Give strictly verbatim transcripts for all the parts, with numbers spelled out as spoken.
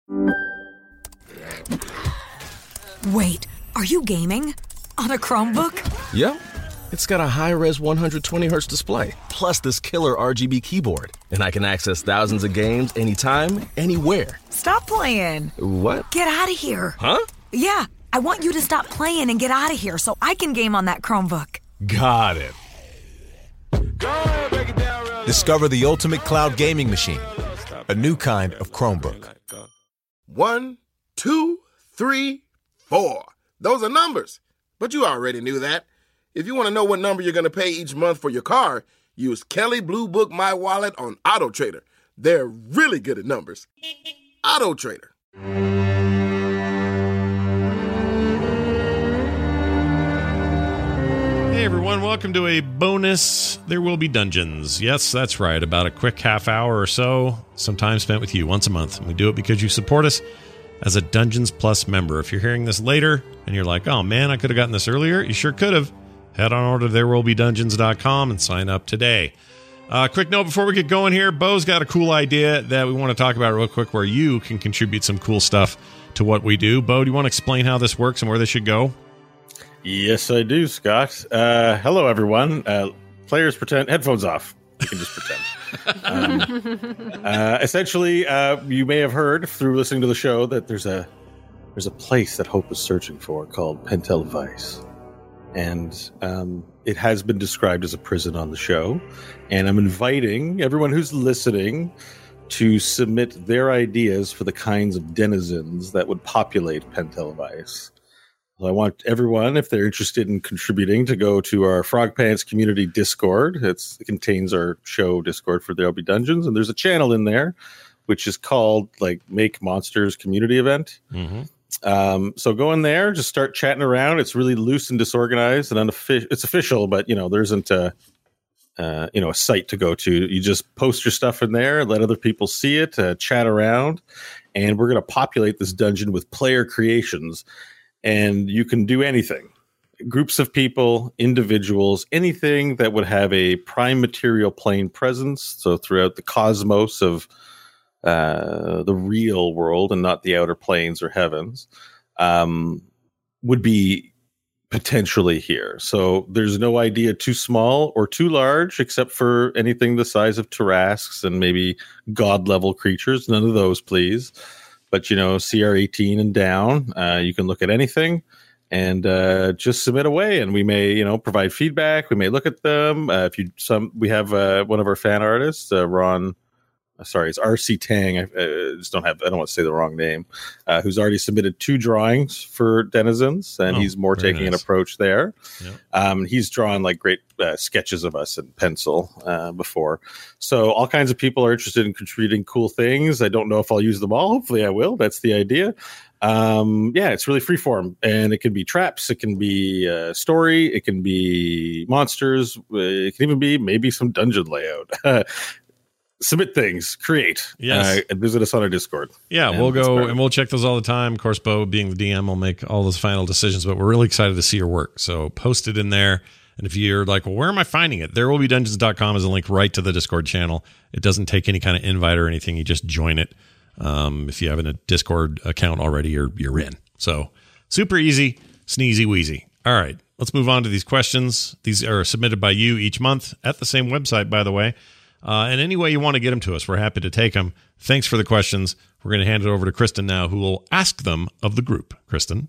Wait, are you gaming? On a Chromebook? Yep. It's got a high-res one hundred twenty hertz display, plus this killer R G B keyboard. And I can access thousands of games anytime, anywhere. Stop playing. What? Get out of here. Huh? Yeah, I want you to stop playing and get out of here so I can game on that Chromebook. Got it. Discover the ultimate cloud gaming machine. A new kind of Chromebook. One, two, three, four. Those are numbers. But you already knew that. If you want to know what number you're going to pay each month for your car, use Kelley Blue Book My Wallet on Auto Trader. They're really good at numbers. Auto Trader. Hey everyone, welcome to a bonus There Will Be Dungeons. Yes, that's right, about a quick half hour or so, some time spent with you once a month. And we do it because you support us as a Dungeons Plus member. If you're hearing this later and you're like, oh man, I could have gotten this earlier, you sure could have. Head on over to there will be dungeons dot com and sign up today. Uh, quick note before we get going here, Bo's got a cool idea that we want to talk about real quick where you can contribute some cool stuff to what we do. Bo, do you want to explain how this works and where this should go? Yes, I do, Scott. Uh, hello, everyone. Uh, players pretend headphones off. You can just pretend. um, uh, essentially, uh, you may have heard through listening to the show that there's a there's a place that Hope is searching for called Pentel Vice, and um, it has been described as a prison on the show. And I'm inviting everyone who's listening to submit their ideas for the kinds of denizens that would populate Pentel Vice. I want everyone, if they're interested in contributing, to go to our Frog Pants community Discord. It's, it contains our show Discord for There'll Be Dungeons, and there's a channel in there which is called like Make Monsters Community Event. Mm-hmm. Um, so go in there, just start chatting around. It's really loose and disorganized and unofficial. It's official, but you know there isn't a uh, you know a site to go to. You just post your stuff in there, let other people see it, uh, chat around, and we're going to populate this dungeon with player creations. And you can do anything. Groups of people, individuals, anything that would have a prime material plane presence. So throughout the cosmos of uh, the real world and not the outer planes or heavens, um, would be potentially here. So there's no idea too small or too large, except for anything the size of Tarrasques and maybe god-level creatures. None of those, please. But, you know, C R eighteen and down, uh, you can look at anything and uh, just submit away. And we may, you know, provide feedback. We may look at them. Uh, if you some, we have uh, one of our fan artists, uh, Ron. Uh, sorry, it's R C Tang. I uh, just don't have. I don't want to say the wrong name. Uh, who's already submitted two drawings for denizens, and oh, he's more taking nice. an approach there. Yep. Um, he's drawn like great uh, sketches of us in pencil uh, before. So all kinds of people are interested in contributing cool things. I don't know if I'll use them all. Hopefully, I will. That's the idea. Um, yeah, it's really freeform, and it can be traps. It can be a story. It can be monsters. It can even be maybe some dungeon layout. Submit things, create, yes, uh, and visit us on our Discord. Yeah, and we'll go and we'll check those all the time. Of course, Bo, being the D M, will make all those final decisions, but we're really excited to see your work. So post it in there. And if you're like, well, where am I finding it? there will be dungeons dot com is a link right to the Discord channel. It doesn't take any kind of invite or anything. You just join it. Um, if you have a Discord account already, you're, you're in. So super easy, sneezy wheezy. All right, let's move on to these questions. These are submitted by you each month at the same website, by the way. Uh, and any way you want to get them to us, we're happy to take them. Thanks for the questions. We're going to hand it over to Kristen now, who will ask them of the group. Kristen.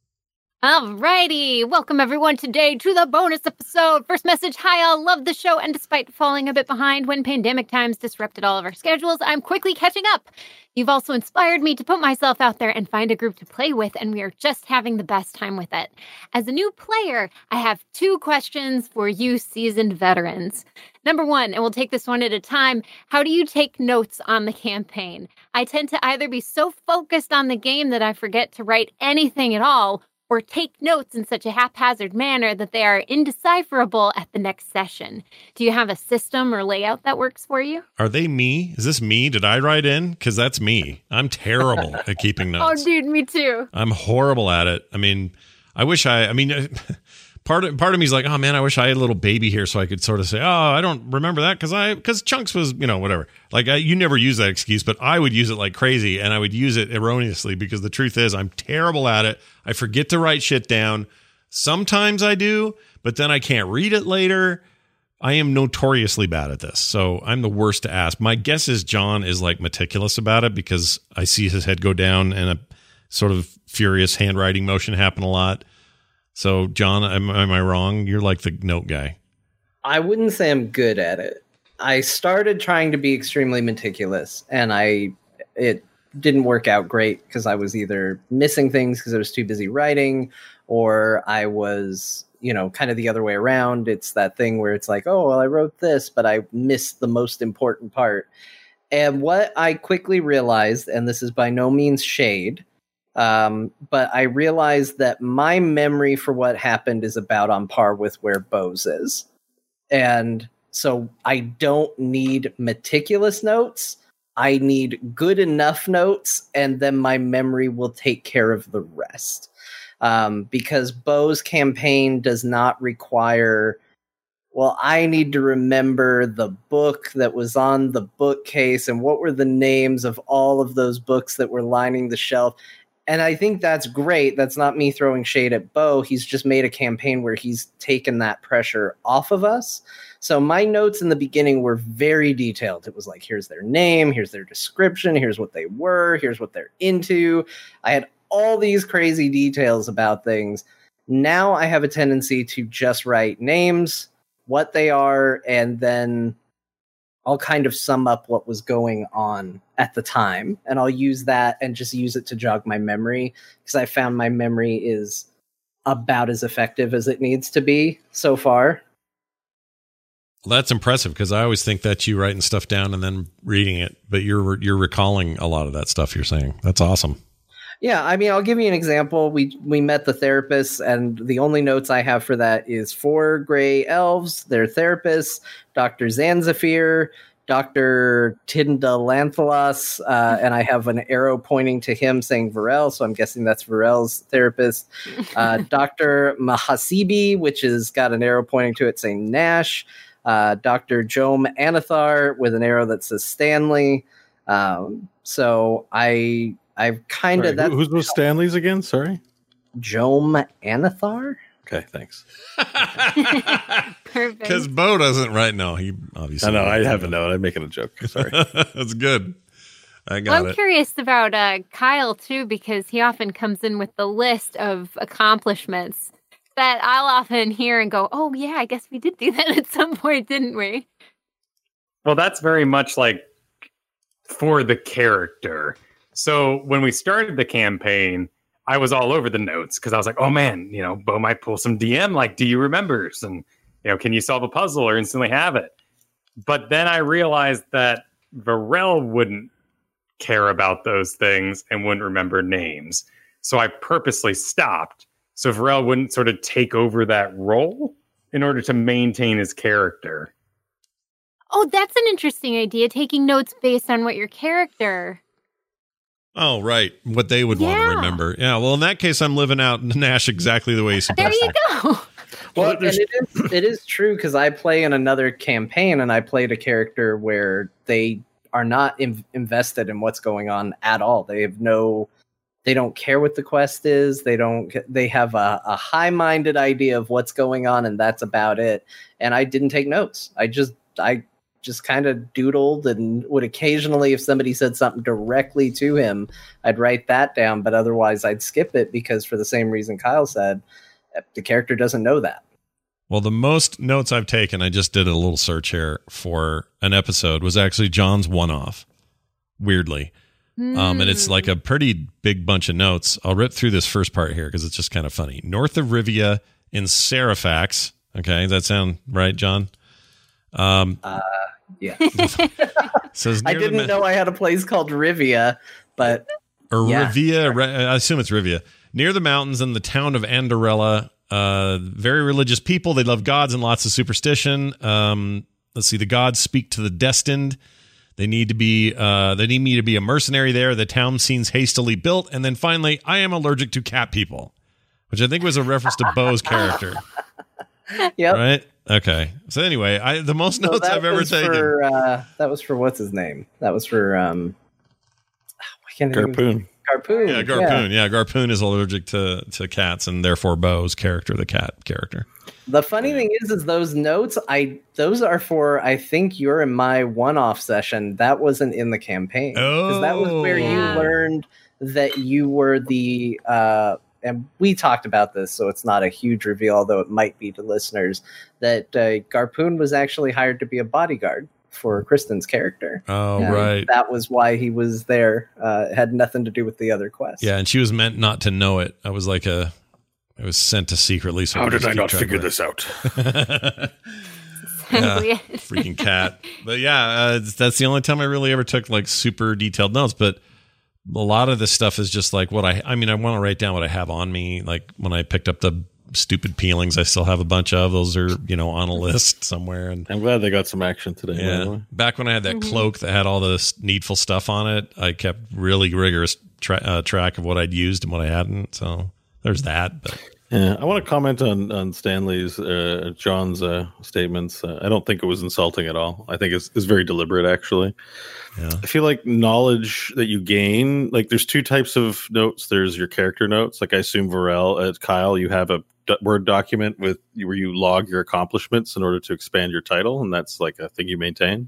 Alrighty, welcome everyone today to the bonus episode. First message, hi all, love the show, and despite falling a bit behind when pandemic times disrupted all of our schedules, I'm quickly catching up. You've also inspired me to put myself out there and find a group to play with, and we are just having the best time with it. As a new player, I have two questions for you seasoned veterans. Number one, and we'll take this one at a time, how do you take notes on the campaign? I tend to either be so focused on the game that I forget to write anything at all, or take notes in such a haphazard manner that they are indecipherable at the next session. Do you have a system or layout that works for you? Are they me? Is this me? Did I write in? Because that's me. I'm terrible at keeping notes. Oh, dude, me too. I'm horrible at it. I mean, I wish I, I mean, part of part of me's like, oh man, I wish I had a little baby here so I could sort of say, oh, I don't remember that because I because Chunks was, you know, whatever. Like I, you never use that excuse, but I would use it like crazy, and I would use it erroneously because the truth is I'm terrible at it. I forget to write shit down. Sometimes I do, but then I can't read it later. I am notoriously bad at this, so I'm the worst to ask. My guess is John is like meticulous about it because I see his head go down and a sort of furious handwriting motion happen a lot. So, John, am, am I wrong? You're like the note guy. I wouldn't say I'm good at it. I started trying to be extremely meticulous, and I it didn't work out great because I was either missing things because I was too busy writing, or I was, you know, kind of the other way around. It's that thing where it's like, oh, well, I wrote this, but I missed the most important part. And what I quickly realized, and this is by no means shade, Um, but I realized that my memory for what happened is about on par with where Bo's is. And so I don't need meticulous notes. I need good enough notes, and then my memory will take care of the rest. Um, because Bo's campaign does not require, well, I need to remember the book that was on the bookcase and what were the names of all of those books that were lining the shelf. And I think that's great. That's not me throwing shade at Bo. He's just made a campaign where he's taken that pressure off of us. So my notes in the beginning were very detailed. It was like, here's their name, here's their description, here's what they were, here's what they're into. I had all these crazy details about things. Now I have a tendency to just write names, what they are, and then I'll kind of sum up what was going on at the time, and I'll use that and just use it to jog my memory, because I found my memory is about as effective as it needs to be so far. Well, that's impressive, because I always think that you writing stuff down and then reading it, but you're you're recalling a lot of that stuff you're saying. That's awesome. Yeah, I mean, I'll give you an example. We we met the therapists, and the only notes I have for that is four gray elves, their therapists, Doctor Zanzafir, Doctor Tindalanthalos, uh, and I have an arrow pointing to him saying Varel, so I'm guessing that's Varel's therapist. Uh, Doctor Mahasibi, which has got an arrow pointing to it saying Nash. Uh, Doctor Jome Anathar with an arrow that says Stanley. Um, so I... I've kind of that. Who's with Stanley's again? Sorry, Jome Anathar. Okay, thanks. Perfect. Because Bo doesn't right now. He obviously. I know. I have a note. I'm making a joke. Sorry. That's good. I got well, I'm it. curious about uh, Kyle too, because he often comes in with the list of accomplishments that I'll often hear and go, "Oh yeah, I guess we did do that at some point, didn't we?" Well, that's very much like for the character. So when we started the campaign, I was all over the notes because I was like, oh man, you know, Bo might pull some D M like, do you remembers? And, you know, can you solve a puzzle or instantly have it? But then I realized that Varel wouldn't care about those things and wouldn't remember names. So I purposely stopped so Varel wouldn't sort of take over that role in order to maintain his character. Oh, that's an interesting idea, taking notes based on what your character... Oh, right. What they would yeah. want to remember. Yeah. Well, in that case, I'm living out Nash exactly the way he's supposed to. There you go. Well, and it is, it is true because I play in another campaign and I played a character where they are not in, invested in what's going on at all. They have no, they don't care what the quest is. They don't, they have a, a high-minded idea of what's going on and that's about it. And I didn't take notes. I just, I, just kind of doodled and would occasionally, if somebody said something directly to him, I'd write that down, but otherwise I'd skip it because for the same reason Kyle said, the character doesn't know that. Well, the most notes I've taken, I just did a little search here for an episode, was actually John's one-off, weirdly. Mm. Um, and it's like a pretty big bunch of notes. I'll rip through this first part here because it's just kind of funny. North of Rivia in Serifax. Okay, does that sound right, John? Um, uh, yeah. Says I didn't ma- know I had a place called Rivia, but or yeah. Rivia. I assume it's Rivia, near the mountains in the town of Andorella. Uh, very religious people. They love gods and lots of superstition. Um, let's see. The gods speak to the destined. They need to be. Uh, they need me to be a mercenary there. The town seems hastily built, and then finally, I am allergic to cat people, which I think was a reference to Bo's character. Yep. Right. Okay. So anyway, I the most So notes that I've ever was taken. For, uh, that was for what's his name? That was for um, I can't think of- Garpoon. Garpoon. Yeah, Garpoon. Yeah. Garpoon is allergic to to cats, and therefore Bo's character, the cat character. The funny thing is, is those notes. I those are for. I think you're in my one-off session. That wasn't in the campaign because that was where you Oh. learned that you were the. Uh, and we talked about this, so it's not a huge reveal, although it might be to listeners, that uh, Garpoon was actually hired to be a bodyguard for Kristen's character. Oh, And right. That was why he was there. Uh, it had nothing to do with the other quest. Yeah, and she was meant not to know it. I was like a, I was sent to secretly. So How we did just I keep not track figure of it. this out? Exactly. Freaking cat. But yeah, uh, it's- that's the only time I really ever took like super detailed notes. But a lot of this stuff is just like what I, I mean, I want to write down what I have on me. Like when I picked up the stupid peelings, I still have a bunch of those are, you know, on a list somewhere. And I'm glad they got some action today. by the yeah, way. back when I had that Mm-hmm. cloak that had all the s- needful stuff on it, I kept really rigorous tra- uh, track of what I'd used and what I hadn't. So there's that. But Yeah, I want to comment on on Stanley's, uh, John's uh, statements. Uh, I don't think it was insulting at all. I think it's, it's very deliberate, actually. yeah, I feel like knowledge that you gain, like there's two types of notes. There's your character notes. Like I assume Varel, uh, Kyle, you have a d- Word document with where you log your accomplishments in order to expand your title, and that's like a thing you maintain.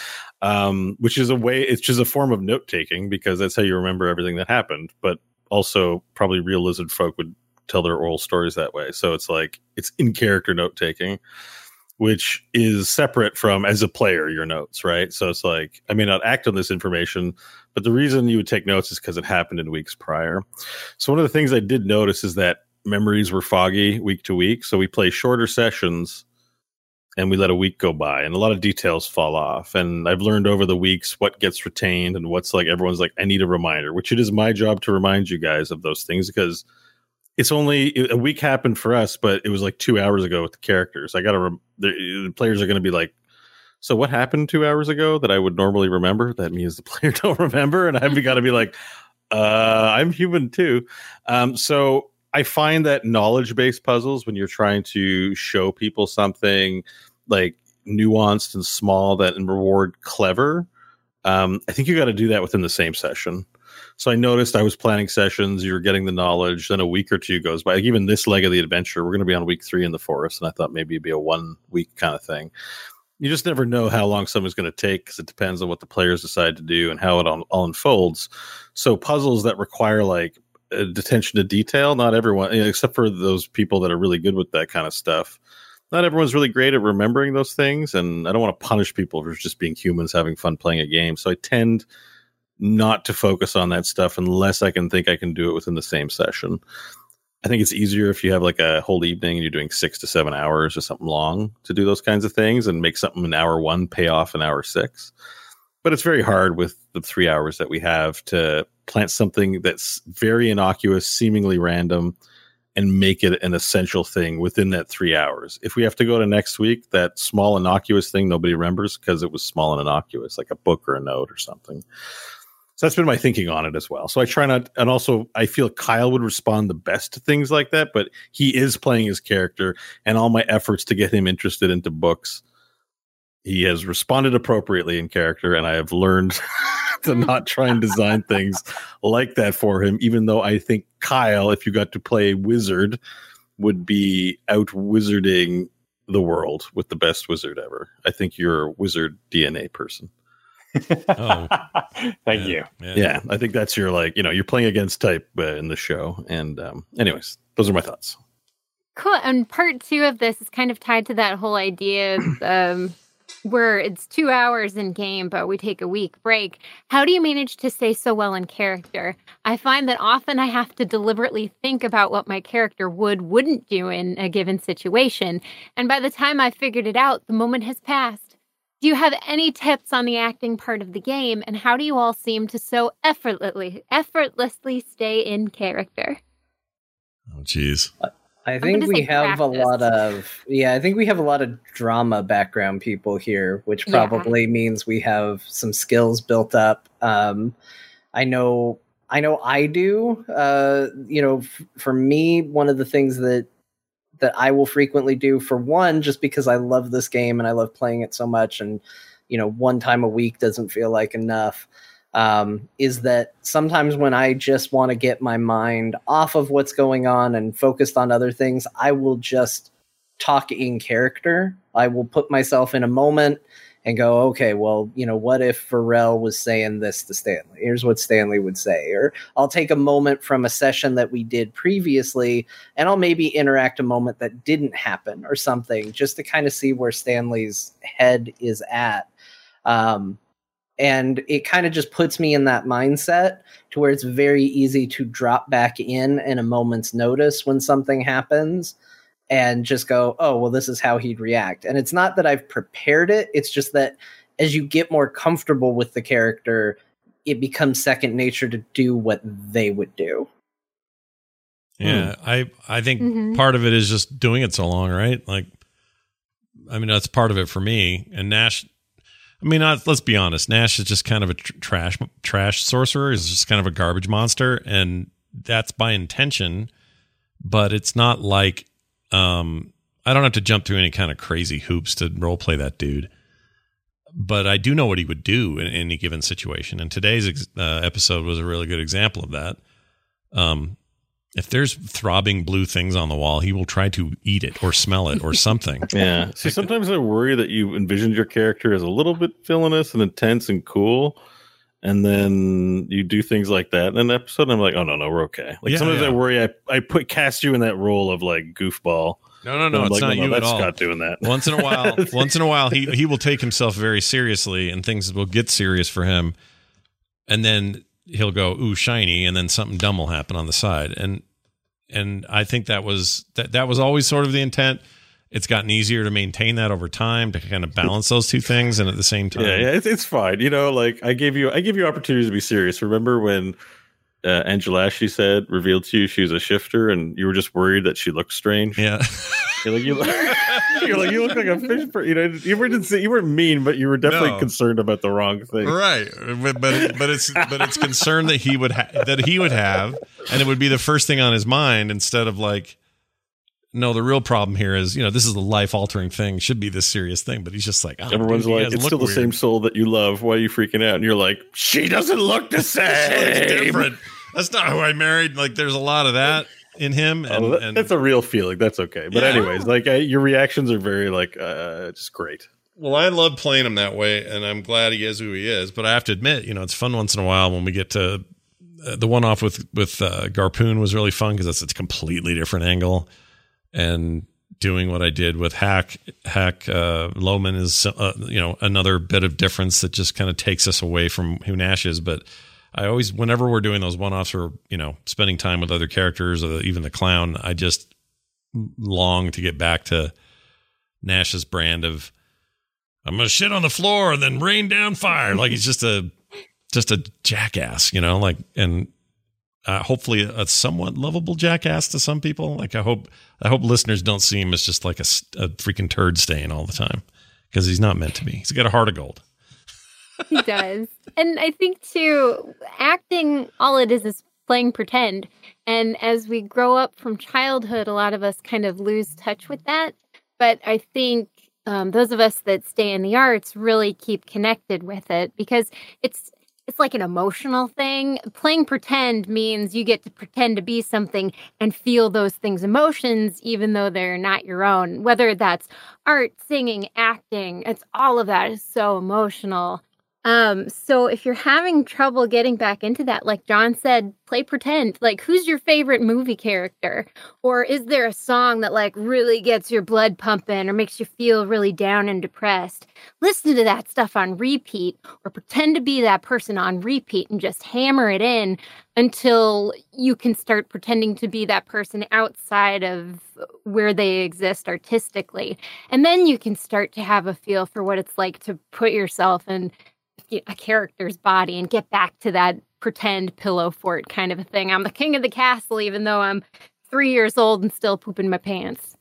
Um, which is a way, it's just a form of note taking because that's how you remember everything that happened. But also, probably real lizard folk would tell their oral stories that way. So it's like it's in character note taking, which is separate from as a player your notes, right? So it's like I may not act on this information, but the reason you would take notes is because it happened in weeks prior. So one of the things I did notice is that memories were foggy week to week. So we play shorter sessions and we let a week go by and a lot of details fall off. And I've learned over the weeks what gets retained and what's like everyone's like, I need a reminder, which it is my job to remind you guys of those things because it's only a week happened for us, but it was like two hours ago with the characters. I got to, rem- the, the players are going to be like, so what happened two hours ago that I would normally remember? That means the player don't remember. And I've got to be like, uh, I'm human too. Um, so I find that knowledge-based puzzles, when you're trying to show people something like nuanced and small that and reward clever, um, I think you got to do that within the same session. So I noticed I was planning sessions, you're getting the knowledge, then a week or two goes by. Like even this leg of the adventure, we're going to be on week three in the forest, and I thought maybe it'd be a one week kind of thing. You just never know how long something's going to take because it depends on what the players decide to do and how it all, all unfolds. So puzzles that require like attention to detail, not everyone, you know, except for those people that are really good with that kind of stuff. Not everyone's really great at remembering those things, and I don't want to punish people for just being humans having fun playing a game. So I tend not to focus on that stuff unless I can think I can do it within the same session. I think it's easier if you have like a whole evening and you're doing six to seven hours or something long to do those kinds of things and make something in hour one pay off in hour six. But it's very hard with the three hours that we have to plant something that's very innocuous, seemingly random, and make it an essential thing within that three hours. If we have to go to next week, that small innocuous thing nobody remembers because it was small and innocuous, like a book or a note or something. So that's been my thinking on it as well. So I try not, and also I feel Kyle would respond the best to things like that, but he is playing his character, and all my efforts to get him interested into books, he has responded appropriately in character, and I have learned to not try and design things like that for him, even though I think Kyle, if you got to play a wizard, would be out wizarding the world with the best wizard ever. I think you're a wizard D N A person. oh, Thank yeah, you. man. Yeah, I think that's your like, you know, you're playing against type uh, in the show. And um, anyways, those are my thoughts. Cool. And part two of this is kind of tied to that whole idea of um, where it's two hours in game, but we take a week break. How do you manage to stay so well in character? I find that often I have to deliberately think about what my character would, wouldn't do in a given situation. And by the time I figured it out, the moment has passed. Do you have any tips on the acting part of the game, and how do you all seem to so effortlessly, effortlessly stay in character? Oh, geez. I think gonna we say have practice. a lot of yeah, I think we have a lot of drama background people here, which Yeah. probably means we have some skills built up. Um, I know, I know, I do. Uh, you know, f- for me, one of the things that that I will frequently do, for one, just because I love this game and I love playing it so much, and you know, one time a week doesn't feel like enough, um, is that sometimes when I just want to get my mind off of what's going on and focused on other things, I will just talk in character. I will put myself in a moment and go, okay, well, you know, what if Pharrell was saying this to Stanley? Here's what Stanley would say. Or I'll take a moment from a session that we did previously, and I'll maybe interact a moment that didn't happen or something, just to kind of see where Stanley's head is at. Um, and it kind of just puts me in that mindset to where it's very easy to drop back in in a moment's notice when something happens, and just go, oh, well, this is how he'd react. And it's not that I've prepared it. It's just that as you get more comfortable with the character, it becomes second nature to do what they would do. Yeah, mm. I, I think Mm-hmm. part of it is just doing it so long, right? Like, I mean, that's part of it for me. And Nash, I mean, not, let's be honest, Nash is just kind of a tr- trash trash sorcerer. He's just kind of a garbage monster. And that's by intention, but it's not like, Um, I don't have to jump through any kind of crazy hoops to role play that dude, but I do know what he would do in, in any given situation. And today's ex- uh, episode was a really good example of that. Um, if there's throbbing blue things on the wall, he will try to eat it or smell it or something. Yeah. See, sometimes I worry that you envisioned your character as a little bit villainous and intense and cool, and then you do things like that in an episode, and I'm like, oh, no, no, we're okay. Like, Yeah, sometimes yeah. I worry I, I put cast you in that role of, like, goofball. No, no, no, it's like, not no, no, you at that's all. Scott doing that. Once in a while, once in a while, he he will take himself very seriously, and things will get serious for him, and then he'll go, ooh, shiny, and then something dumb will happen on the side, and and I think that was that that was always sort of the intent. It's gotten easier to maintain that over time, to kind of balance those two things, and at the same time, Yeah, yeah, it's, it's fine. You know, like I gave you, I give you opportunities to be serious. Remember when uh, Angela Ashley said, revealed to you she was a shifter, and you were just worried that she looked strange? Yeah, you're like, you, you're like, you look like a fish. Per-. You know, you weren't say, you weren't mean, but you were definitely No. concerned about the wrong thing, right? But but, it, but it's but it's concern that he would ha- that he would have, and it would be the first thing on his mind instead of like. No, the real problem here is, you know, this is a life-altering thing. Should be this serious thing, but he's just like, oh, Everyone's dude, he like, doesn't it's look still the weird. same soul that you love. Why are you freaking out? And you're like, she doesn't look the She looks same. different. That's not who I married. Like, there's a lot of that in him, and, Oh, that- and that's a real feeling. That's okay. But Yeah. anyways, like uh, your reactions are very like uh, just great. well, I love playing him that way, and I'm glad he is who he is. But I have to admit, you know, it's fun once in a while when we get to uh, the one-off with with uh, Garpoon was really fun because that's a completely different angle, and doing what I did with Hack Hack uh, Lohman is uh, you know, another bit of difference that just kind of takes us away from who Nash is. But I always, whenever we're doing those one-offs or, you know, spending time with other characters or even the clown, I just long to get back to Nash's brand of I'm gonna shit on the floor and then rain down fire. Like he's just a just a jackass, you know, like, and uh, hopefully a somewhat lovable jackass to some people. Like I hope, I hope listeners don't see him as just like a, a freaking turd stain all the time, because he's not meant to be. He's got a heart of gold. He does. And I think too, acting, all it is is playing pretend. And as we grow up from childhood, a lot of us kind of lose touch with that. But I think um, those of us that stay in the arts really keep connected with it, because it's It's like an emotional thing. Playing pretend means you get to pretend to be something and feel those things, emotions, even though they're not your own. Whether that's art, singing, acting, it's all of that is so emotional. Um, so if you're having trouble getting back into that, like John said, play pretend. Like, who's your favorite movie character? Or is there a song that like really gets your blood pumping or makes you feel really down and depressed? Listen to that stuff on repeat, or pretend to be that person on repeat and just hammer it in until you can start pretending to be that person outside of where they exist artistically. And then you can start to have a feel for what it's like to put yourself in a character's body and get back to that pretend pillow fort kind of a thing. I'm the king of the castle, even though I'm three years old and still pooping my pants.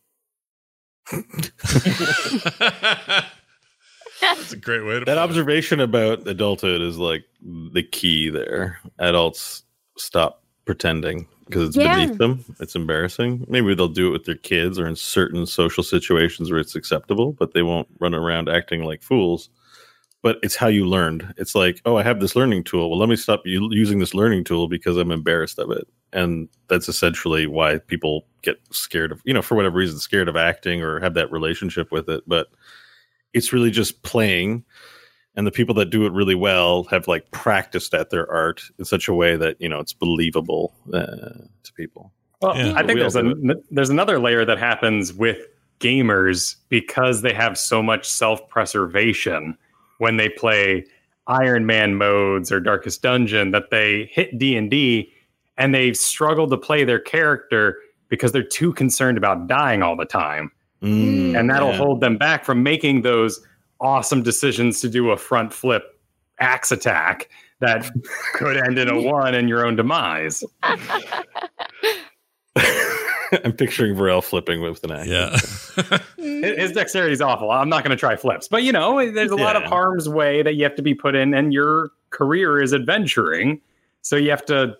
That's a great way to That put observation about adulthood is like the key there. Adults stop pretending because it's Yeah. beneath them. It's embarrassing. Maybe they'll do it with their kids or in certain social situations where it's acceptable, but they won't run around acting like fools. But it's how you learned. It's like, oh, I have this learning tool. Well, let me stop u- using this learning tool because I'm embarrassed of it. And that's essentially why people get scared of, you know, for whatever reason, scared of acting or have that relationship with it. But it's really just playing. And the people that do it really well have like practiced at their art in such a way that, you know, it's believable uh, to people. Well, Yeah. I think We there's all a, do there's another layer that happens with gamers because they have so much self-preservation when they play Iron Man modes or Darkest Dungeon that they hit D and D and they struggle to play their character because they're too concerned about dying all the time. Mm, And that'll yeah. hold them back from making those awesome decisions to do a front flip axe attack that could end in a one and your own demise. I'm picturing Varel flipping with an axe. Yeah. His his dexterity is awful. I'm not going to try flips, but you know, there's a lot of Yeah. harm's way that you have to be put in, and your career is adventuring, so you have to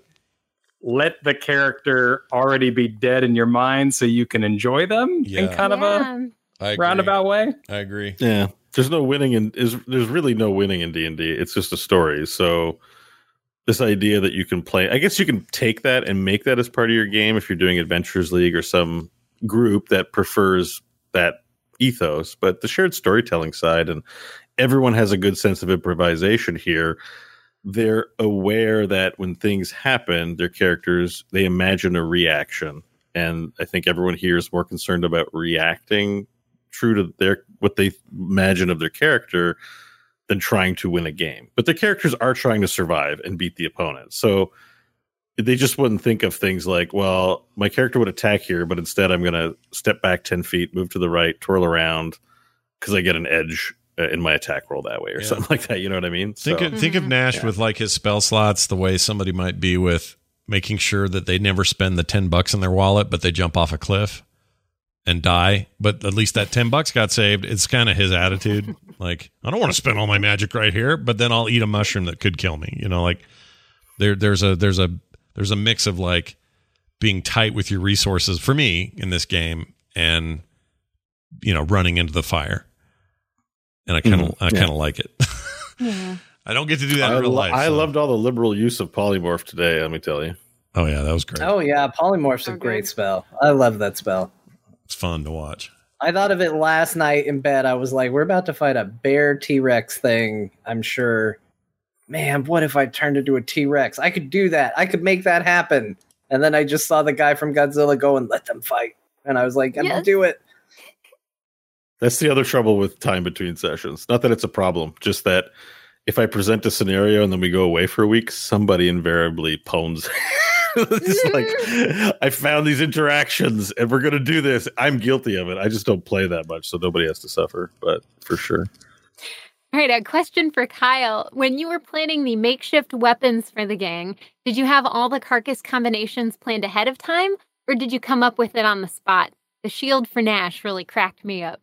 let the character already be dead in your mind, so you can enjoy them in Yeah. kind of a Yeah. I agree. roundabout way. I agree. Yeah. There's no winning in is there's really no winning in D and D. It's just a story. So this idea that you can play, I guess you can take that and make that as part of your game if you're doing Adventures League or some group that prefers that ethos. But the shared storytelling side, and everyone has a good sense of improvisation here. They're aware that when things happen, their characters, they imagine a reaction. And I think everyone here is more concerned about reacting true to their what they imagine of their character than trying to win a game. But the characters are trying to survive and beat the opponent. So they just wouldn't think of things like, well, my character would attack here, but instead I'm going to step back ten feet, move to the right, twirl around because I get an edge uh, in my attack roll that way or Yeah. something like that. You know what I mean? Think So- of, think of Nash Yeah. with like his spell slots the way somebody might be with making sure that they never spend the ten bucks in their wallet, but they jump off a cliff and die. But at least that ten bucks got saved. It's kind of his attitude. Like, I don't want to spend all my magic right here, but then I'll eat a mushroom that could kill me. You know, like there, there's a, there's a, there's a mix of like being tight with your resources for me in this game and, you know, running into the fire. And I kind of, Mhm. I Yeah. kind of like it. Yeah. I don't get to do that I, in real lo- life. I so- loved all the liberal use of polymorph today, let me tell you. Oh yeah, that was great. Oh yeah, polymorph's a So great good. spell. I love that spell. It's fun to watch. I thought of it last night in bed. I was like, we're about to fight a bear T-Rex thing, I'm sure. Man, what if I turned into a T-Rex? I could do that. I could make that happen. And then I just saw the guy from Godzilla go and let them fight. And I was like, I'm Yes. gonna do it. That's the other trouble with time between sessions. Not that it's a problem, just that if I present a scenario and then we go away for a week, somebody invariably pones. It's like, I found these interactions and we're going to do this. I'm guilty of it. I just don't play that much, so nobody has to suffer, but for sure. All right, a question for Kyle. When you were planning the makeshift weapons for the gang, did you have all the carcass combinations planned ahead of time, or did you come up with it on the spot? The shield for Nash really cracked me up.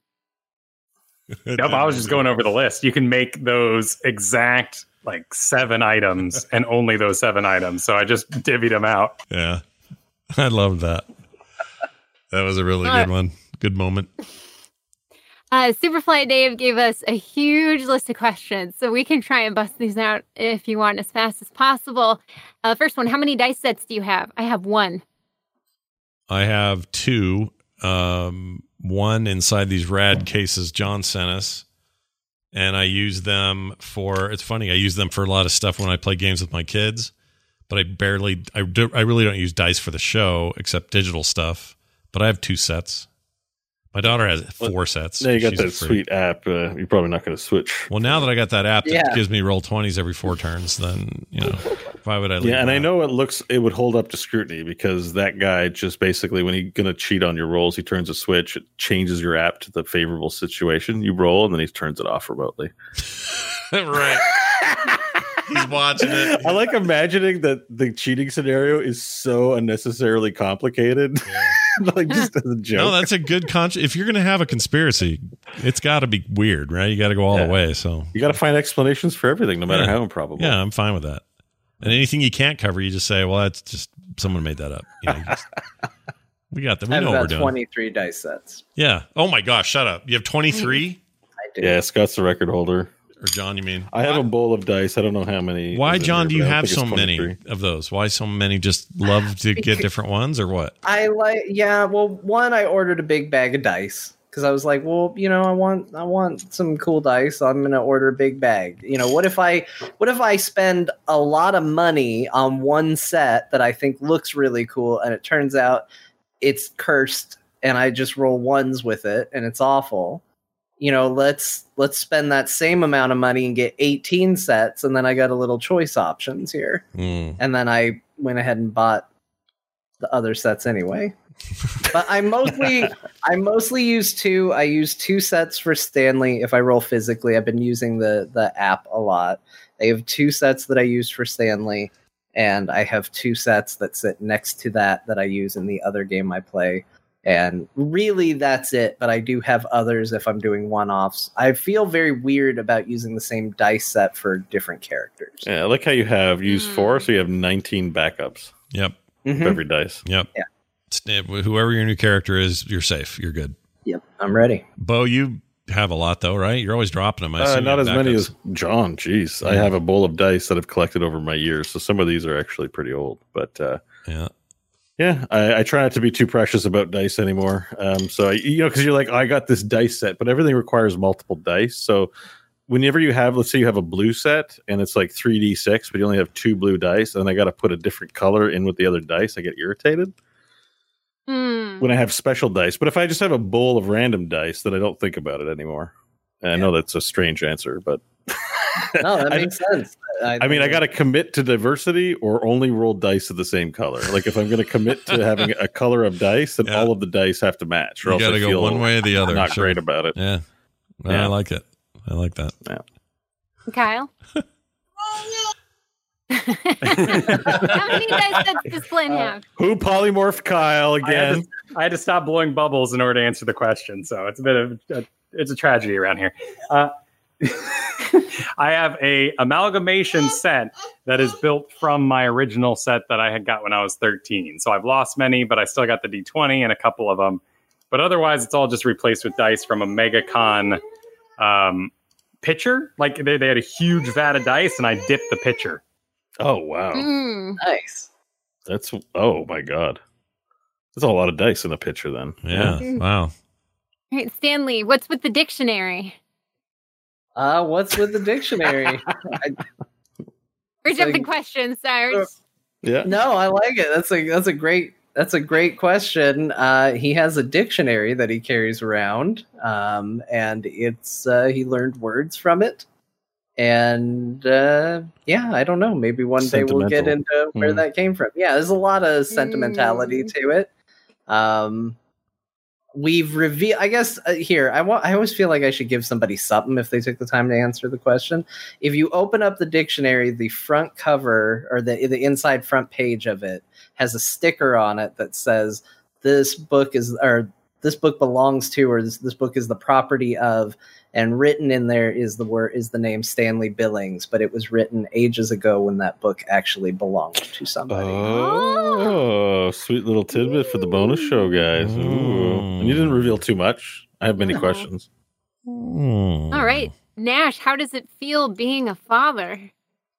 Nope, I was just going over the list. You can make those exact like seven items and only those seven items. So I just divvied them out. Yeah, I loved that. That was a really Uh, good one. Good moment. Uh, Superfly Dave gave us a huge list of questions, so we can try and bust these out if you want as fast as possible. Uh, first one, how many dice sets do you have? I have one. I have two. Um, one inside these rad cases John sent us, and I use them for. It's funny. I use them for a lot of stuff when I play games with my kids, but I barely. I do, I really don't use dice for the show except digital stuff. But I have two sets. My daughter has four sets. Now you got She's that afraid. sweet app. Uh, you're probably not going to switch. Well, now that I got that app that Yeah. gives me roll twenties every four turns, then, you know, why would I leave Yeah, and I that? know it looks it would hold up to scrutiny because that guy just basically when he's going to cheat on your rolls, he turns a switch, it changes your app to the favorable situation you roll, and then he turns it off remotely. Right. He's watching it. I like imagining that the cheating scenario is so unnecessarily complicated, like just as a joke. No, that's a good con. If you're going to have a conspiracy, it's got to be weird, right? You got to go all Yeah. the way. So you got to find explanations for everything, no matter Yeah. how improbable. yeah, I'm fine with that. And anything you can't cover, you just say, well, that's just someone made that up. You know, you just, we got that. We I have know what we're about doing. twenty-three dice sets. Yeah. Oh my gosh! Shut up. You have twenty-three. I do. Yeah, Scott's the record holder. Or John, you mean? I have a bowl of dice. I don't know how many. Why, is in John, there, do you but I have think so it's many twenty-three. of those? Why so many? Just love to get different ones, or what? I like, yeah. Well, one, I ordered a big bag of dice because I was like, well, you know, I want, I want some cool dice. So I'm gonna order a big bag. You know, what if I, what if I spend a lot of money on one set that I think looks really cool, and it turns out it's cursed, and I just roll ones with it, and it's awful. You know, let's let's spend that same amount of money and get eighteen sets, and then I got a little choice options here. Mm. And then I went ahead and bought the other sets anyway. But I mostly I mostly use two. I use two sets for Stanley if I roll physically. I've been using the the app a lot. I have two sets that I use for Stanley, and I have two sets that sit next to that that I use in the other game I play. And really, that's it. But I do have others if I'm doing one-offs. I feel very weird about using the same dice set for different characters. Yeah, I like how you have used four, so you have nineteen backups. Yep. Mm-hmm. For every dice. Yep. Yeah. Whoever your new character is, you're safe. You're good. Yep. I'm ready. Bo, you have a lot though, right? You're always dropping them. I Uh, assume you not have as many backups. as John. Jeez, I Yeah. have a bowl of dice that I've collected over my years, so some of these are actually pretty old. But uh, Yeah. yeah, I, I try not to be too precious about dice anymore. Um, so I, you know, because you're like, oh, I got this dice set, but everything requires multiple dice. So whenever you have, let's say you have a blue set and it's like three d six, but you only have two blue dice, and I got to put a different color in with the other dice, I get irritated. Hmm. When I have special dice. But if I just have a bowl of random dice, then I don't think about it anymore. And I know that's a strange answer, but No, that I- makes sense. I mean, I got to commit to diversity or only roll dice of the same color. Like if I'm going to commit to having a color of dice, then Yeah. all of the dice have to match. Or You else got to I go feel one way or the other. Not Sure. great about it. Yeah. Well, Yeah. I like it. I like that. Kyle? How many dice sets does Flynn have? Who polymorphed Kyle I had, again? to, I had to stop blowing bubbles in order to answer the question, so it's a bit of a, it's a tragedy around here. Uh, I have a amalgamation set that is built from my original set that I had got when I was thirteen. So I've lost many, but I still got the D twenty and a couple of them. But otherwise, it's all just replaced with dice from a MegaCon um, pitcher. Like they, they had a huge vat of dice, and I dipped the pitcher. Oh wow, Mm. Nice. that's oh my god, that's a lot of dice in a picture. Then Yeah. Wow. All right, Stanley, what's with the dictionary? Uh, what's with the dictionary? I, We're So- jumping questions, sorry. yeah. no, I like it. That's a that's a great that's a great question. Uh, he has a dictionary that he carries around, um, and it's uh, he learned words from it. And uh, yeah, I don't know. Maybe one day we'll get Sentimental. into where Mm. that came from. Yeah, there's a lot of sentimentality Mm. to it. Um, we've revealed. I guess uh, here I want. I always feel like I should give somebody something if they took the time to answer the question. If you open up the dictionary, the front cover or the the inside front page of it has a sticker on it that says this book is or this book belongs to or this, this book is the property of, and written in there is the word is the name Stanley Billings, but it was written ages ago when that book actually belonged to somebody. Oh, sweet little tidbit for the bonus show, guys. Ooh. And you didn't reveal too much. I have many No. questions. Hmm. All right, Nash, how does it feel being a father?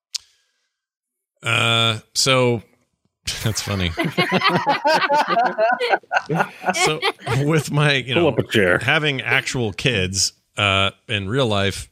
Uh, so that's funny. So with my, you Pull know, up a chair. having actual kids uh, in real life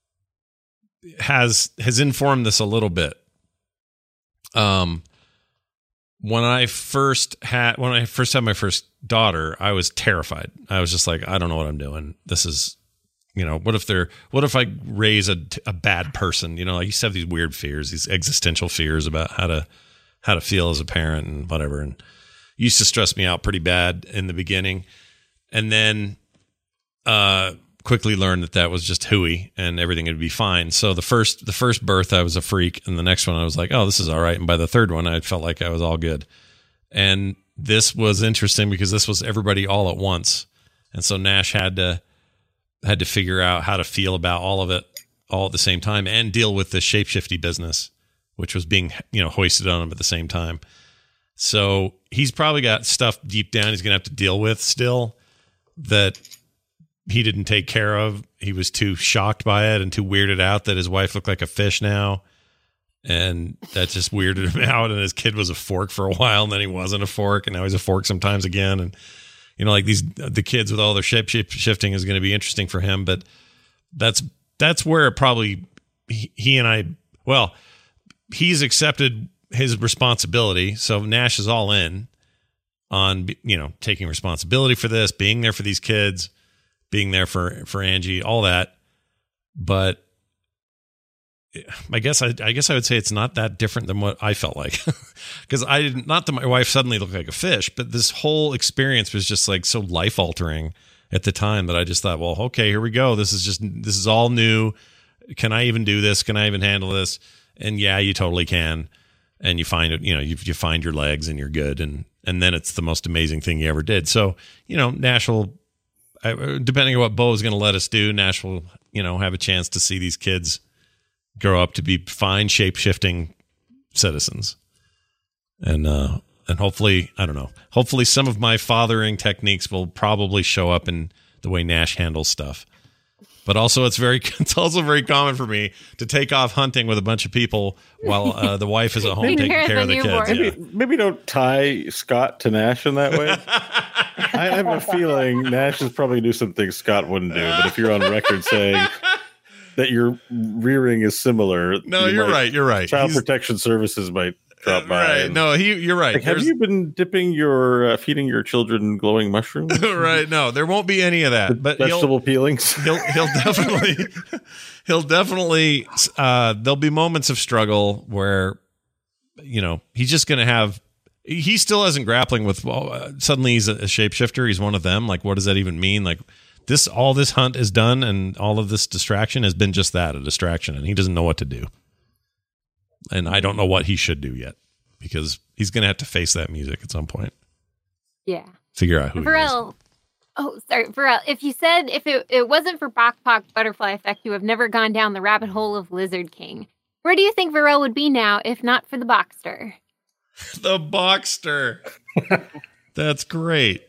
has has informed this a little bit. Um, when I first had when I first had my first daughter, I was terrified. I was just like, I don't know what I'm doing. This is, you know, what if they're what if I raise a a bad person? You know, I used to have these weird fears, these existential fears about how to how to feel as a parent and whatever, and it used to stress me out pretty bad in the beginning, and then uh quickly learned that that was just hooey and everything would be fine. So the first the first birth I was a freak, and the next one I was like, oh, this is all right, and by the third one I felt like I was all good. And this was interesting because this was everybody all at once, and so Nash had to had to figure out how to feel about all of it all at the same time and deal with the shapeshifty business, which was being, you know, hoisted on him at the same time. So he's probably got stuff deep down he's going to have to deal with still that he didn't take care of. He was too shocked by it and too weirded out that his wife looked like a fish now. And that just weirded him out. And his kid was a fork for a while, and then he wasn't a fork, and now he's a fork sometimes again. And, you know, like these, the kids with all their shape shifting is going to be interesting for him. But that's, that's where it probably, he, he and I, well, he's accepted his responsibility. So Nash is all in on, you know, taking responsibility for this, being there for these kids, being there for, for Angie, all that. But I guess I, I guess I would say it's not that different than what I felt like, because I didn't, not that my wife suddenly looked like a fish, but this whole experience was just like so life altering at the time that I just thought, well, okay, here we go. This is just, this is all new. Can I even do this? Can I even handle this? And yeah, you totally can. And you find it, you know, you, you find your legs and you're good. And, and then it's the most amazing thing you ever did. So, you know, Nash will, depending on what Bo is going to let us do, Nash will, you know, have a chance to see these kids grow up to be fine shape-shifting citizens. And uh, and hopefully, I don't know, hopefully some of my fathering techniques will probably show up in the way Nash handles stuff. But also it's very it's also very common for me to take off hunting with a bunch of people while uh, the wife is at home taking care of the kids. Maybe, yeah. maybe don't tie Scott to Nash in that way. I have a feeling Nash is probably do some things Scott wouldn't do. But if you're on record saying that your rearing is similar. No, you you're might, right. You're right. Child He's, Protection Services might drop by. Right. And, no, he. You're right. like, have you been dipping your, uh, feeding your children glowing mushrooms? Right. No, there won't be any of that. But vegetable he'll, peelings. He'll he'll definitely he'll definitely. Uh, there'll be moments of struggle where, you know, he's just going to have. He still isn't grappling with. Well, uh, suddenly he's a, a shapeshifter. He's one of them. Like, what does that even mean? Like. This all this hunt is done, and all of this distraction has been just that, a distraction, and he doesn't know what to do. And I don't know what he should do yet, because he's going to have to face that music at some point. Yeah. Figure out who Varel, he is. Oh, sorry, Varel. If you said if it, it wasn't for Bok Pok Butterfly Effect, you have never gone down the rabbit hole of Lizard King. Where do you think Varel would be now if not for the Boxster? The Boxster. That's great.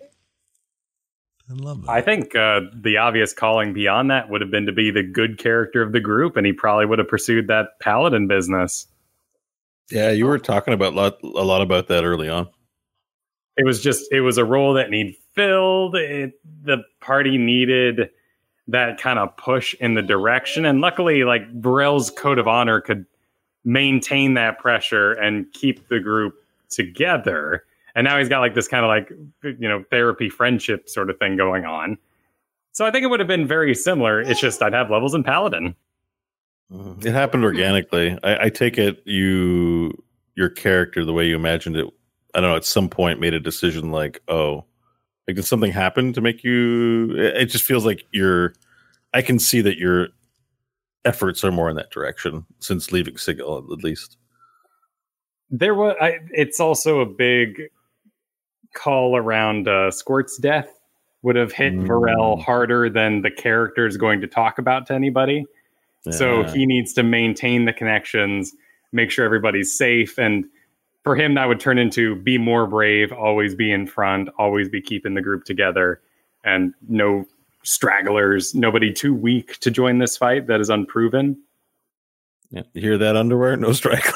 I love that. I think uh, the obvious calling beyond that would have been to be the good character of the group, and he probably would have pursued that paladin business. Yeah, you were talking about lot, a lot about that early on. It was just, it was a role that needed filled. It, the party needed that kind of push in the direction, and luckily, like, Varel's code of honor could maintain that pressure and keep the group together. And now he's got like this kind of like, you know, therapy friendship sort of thing going on. So I think it would have been very similar. It's just I'd have levels in Paladin. It happened organically. I, I take it you, your character, the way you imagined it, I don't know, at some point made a decision like, oh, like did something happen to make you, it, it just feels like you're, I can see that your efforts are more in that direction since leaving Sigil, at least. There was, I, it's also a big call around uh, Squirt's death would have hit mm. Varel harder than the character is going to talk about to anybody. Yeah. So he needs to maintain the connections, make sure everybody's safe. And for him, that would turn into be more brave, always be in front, always be keeping the group together, and no stragglers, nobody too weak to join this fight that is unproven. Yeah, you hear that, underwear? No stragglers.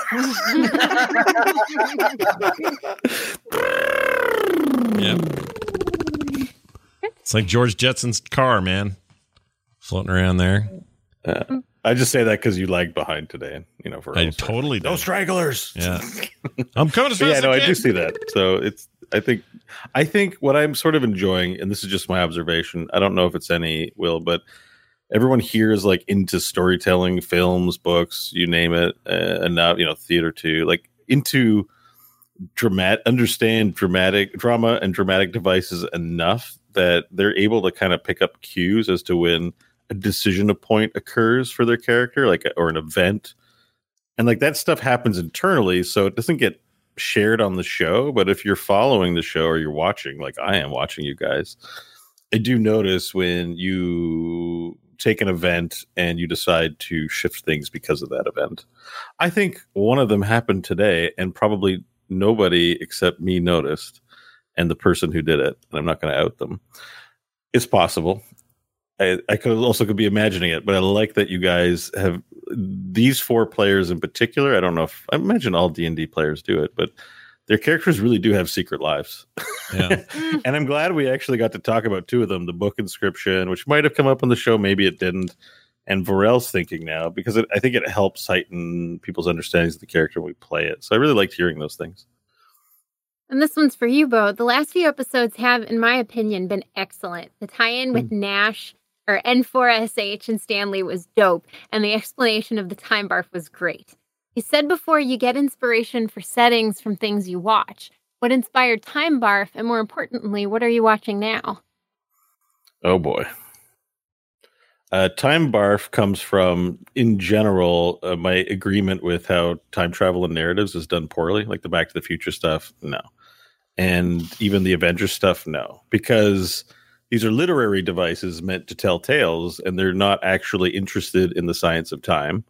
Yep. It's like George Jetson's car, man, floating around there. Uh, I just say that because you lagged behind today. You know, for I totally no stragglers. Yeah, I'm coming as fast yeah, as no, I I can. do see that. So it's. I think. I think what I'm sort of enjoying, and this is just my observation. I don't know if it's any Will, but everyone here is like into storytelling, films, books, you name it, uh, and now you know theater too. Like into dramatic, understand dramatic drama and dramatic devices enough that they're able to kind of pick up cues as to when a decision of point occurs for their character, like or an event, and like that stuff happens internally, so it doesn't get shared on the show. But if you're following the show or you're watching, like I am watching you guys, I do notice when you take an event and you decide to shift things because of that event. I think one of them happened today, and probably nobody except me noticed, and the person who did it, and I'm not going to out them. It's possible. I, I could also could be imagining it, but I like that you guys have these four players in particular. I don't know if I imagine all D and D players do it, but their characters really do have secret lives. Yeah. And I'm glad we actually got to talk about two of them, the book Inscription, which might have come up on the show, maybe it didn't, and Varel's thinking now, because it, I think it helps heighten people's understandings of the character when we play it. So I really liked hearing those things. And this one's for you, Bo. The last few episodes have, in my opinion, been excellent. The tie-in with mm. Nash, or N four S H and Stanley was dope, and the explanation of the time barf was great. You said before you get inspiration for settings from things you watch. What inspired Time Barf, and more importantly, what are you watching now? Oh, boy. Uh, Time Barf comes from, in general, uh, my agreement with how time travel and narratives is done poorly, like the Back to the Future stuff, no. And even the Avengers stuff, no. Because these are literary devices meant to tell tales, and they're not actually interested in the science of time.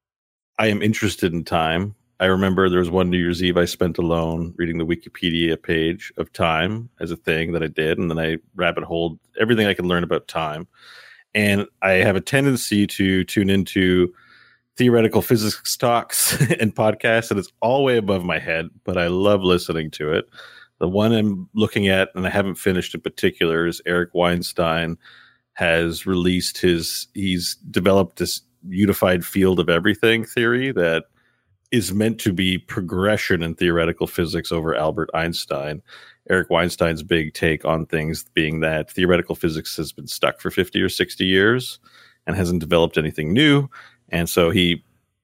I am interested in time. I remember there was one New Year's Eve I spent alone reading the Wikipedia page of time as a thing that I did, and then I rabbit holed everything I could learn about time. And I have a tendency to tune into theoretical physics talks and podcasts, and it's all way above my head, but I love listening to it. The one I'm looking at, and I haven't finished in particular, is Eric Weinstein has released his, he's developed this unified field of everything theory that is meant to be progression in theoretical physics over Albert Einstein. Eric Weinstein's big take on things being that theoretical physics has been stuck for fifty or sixty years and hasn't developed anything new. And so he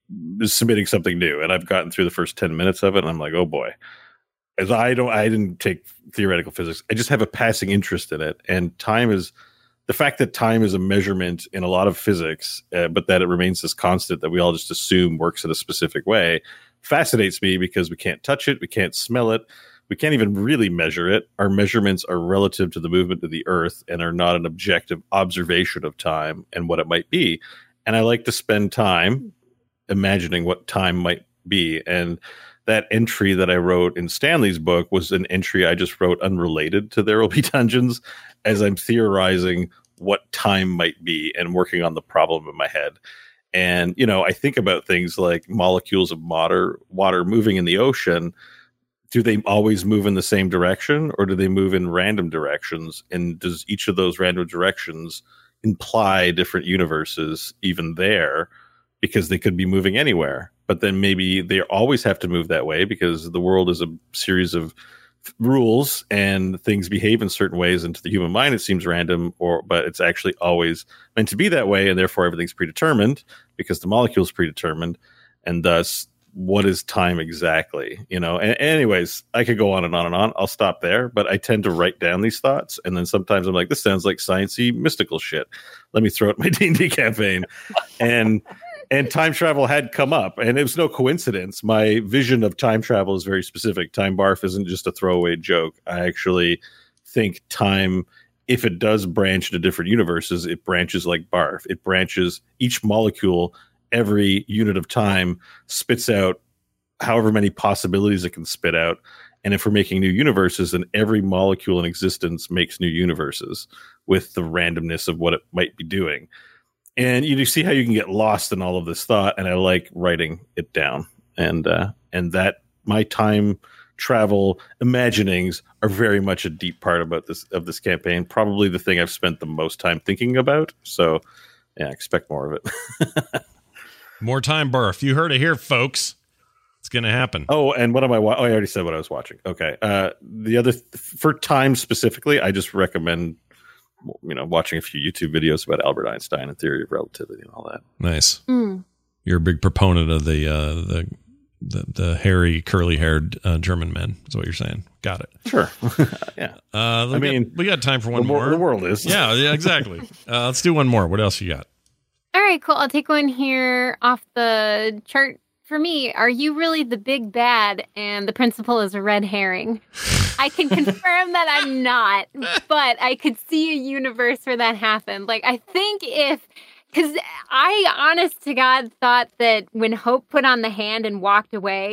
is submitting something new. And I've gotten through the first ten minutes of it, and I'm like, oh boy. As I don't, I didn't take theoretical physics. I just have a passing interest in it. And time is, the fact that time is a measurement in a lot of physics, uh, but that it remains this constant that we all just assume works in a specific way, fascinates me because we can't touch it, we can't smell it, we can't even really measure it. Our measurements are relative to the movement of the Earth and are not an objective observation of time and what it might be. And I like to spend time imagining what time might be. And that entry that I wrote in Stanley's book was an entry I just wrote unrelated to There Will Be Dungeons, as I'm theorizing what time might be and working on the problem in my head. And, you know, I think about things like molecules of water, water moving in the ocean. Do they always move in the same direction, or do they move in random directions? And does each of those random directions imply different universes even there? Because they could be moving anywhere. But then maybe they always have to move that way because the world is a series of rules and things behave in certain ways, and to the human mind it seems random, or but it's actually always meant to be that way, and therefore everything's predetermined because the molecule is predetermined. And thus, what is time exactly? You know, and anyways, I could go on and on and on. I'll stop there, but I tend to write down these thoughts, and then sometimes I'm like, this sounds like sciencey mystical shit. Let me throw out my D and D campaign. and And time travel had come up, and it was no coincidence. My vision of time travel is very specific. Time barf isn't just a throwaway joke. I actually think time, if it does branch into different universes, it branches like barf. It branches each molecule, every unit of time spits out however many possibilities it can spit out. And if we're making new universes, then every molecule in existence makes new universes with the randomness of what it might be doing. And you see how you can get lost in all of this thought, and I like writing it down. And uh, and that my time travel imaginings are very much a deep part about this of this campaign. Probably the thing I've spent the most time thinking about. So, yeah, expect more of it. More time barf. You heard it here, folks. It's going to happen. Oh, and what am I? Wa- oh, I already said what I was watching. Okay. Uh, the other th- for time specifically, I just recommend, you know, watching a few YouTube videos about Albert Einstein and theory of relativity and all that. Nice. Mm. You're a big proponent of the uh, the, the the hairy, curly haired uh, German men. Is what you're saying. Got it. Sure. Yeah. Uh, I mean, got, we got time for one the more. The world is. Yeah. Yeah. Exactly. uh, let's do one more. What else you got? All right. Cool. I'll take one here off the chart. For me, are you really the big bad and the principal is a red herring? I can confirm that I'm not, but I could see a universe where that happened. Like, I think if, because I, honest to God, thought that when Hope put on the hand and walked away,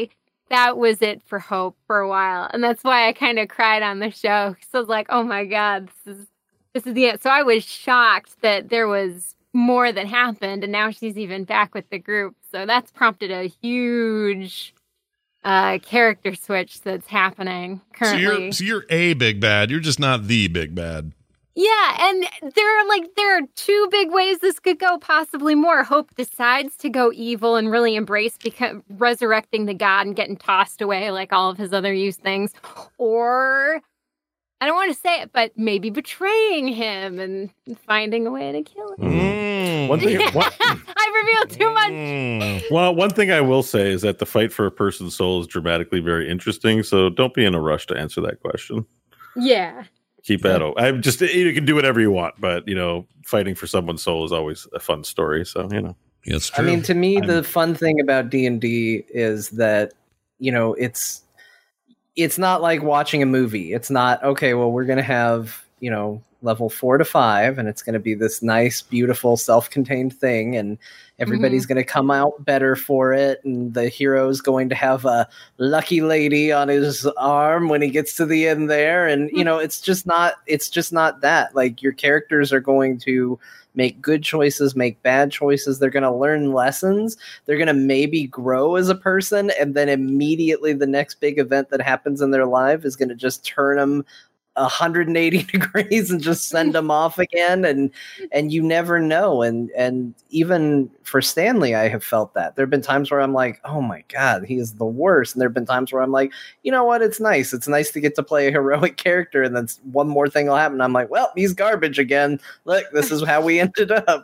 that was it for Hope for a while. And that's why I kind of cried on the show. So I was like, oh my God, this is this is the end. So I was shocked that there was more that happened, and now she's even back with the group. So that's prompted a huge uh, character switch that's happening currently. So you're, so you're a big bad. You're just not the big bad. Yeah, and there are like there are two big ways this could go, possibly more. Hope decides to go evil and really embrace become, resurrecting the god and getting tossed away like all of his other used things, or I don't want to say it, but maybe betraying him and finding a way to kill him. Mm. One thing, one, I revealed too much. Mm. well, one thing I will say is that the fight for a person's soul is dramatically very interesting. So don't be in a rush to answer that question. Yeah. Keep that open. I just you can do whatever you want, but you know, fighting for someone's soul is always a fun story. So you know, yeah, it's true. I mean, to me, I'm, the fun thing about D and D is that you know it's it's not like watching a movie. It's not okay. Well, we're gonna have you know level four to five, and it's gonna be this nice, beautiful, self-contained thing, and everybody's mm-hmm. going to come out better for it, and the hero's going to have a lucky lady on his arm when he gets to the end there. And, you know, it's just not, it's just not that. Like, your characters are going to make good choices, make bad choices. They're going to learn lessons. They're going to maybe grow as a person, and then immediately the next big event that happens in their life is going to just turn them one hundred eighty degrees and just send them off again, and and you never know. And and even for Stanley, I have felt that there have been times where I'm like, oh my God, he is the worst, and there have been times where I'm like, you know what, it's nice it's nice to get to play a heroic character, and then one more thing will happen, I'm like, well, he's garbage again. Look, this is how we ended up.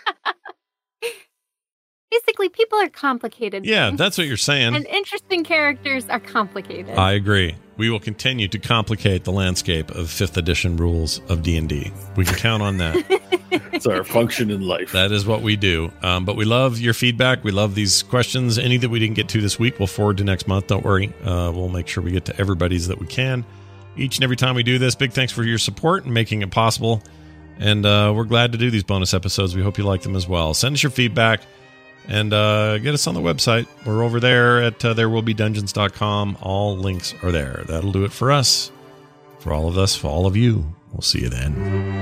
Basically, people are complicated. Yeah, that's what you're saying. And interesting characters are complicated. I agree. We will continue to complicate the landscape of fifth edition rules of D and D. We can count on that. It's our function in life. That is what we do. Um, but we love your feedback. We love these questions. Any that we didn't get to this week, we'll forward to next month. Don't worry. Uh, we'll make sure we get to everybody's that we can. Each and every time we do this, big thanks for your support and making it possible. And uh, we're glad to do these bonus episodes. We hope you like them as well. Send us your feedback. And uh, get us on the website. We're over there at uh, there will be dungeons dot com. All links are there. That'll do it for us. For all of us, for all of you. We'll see you then.